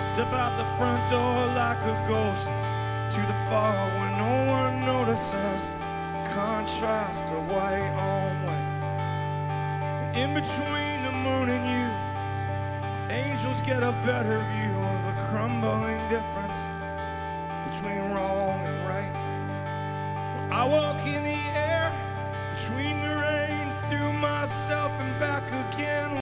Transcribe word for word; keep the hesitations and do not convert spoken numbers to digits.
Step out the front door like a ghost to the far where no one notices the contrast of white on white. And in between the moon and you, angels get a better view of the crumbling difference between wrong and right. I walk in the air between the rain, through myself and back again.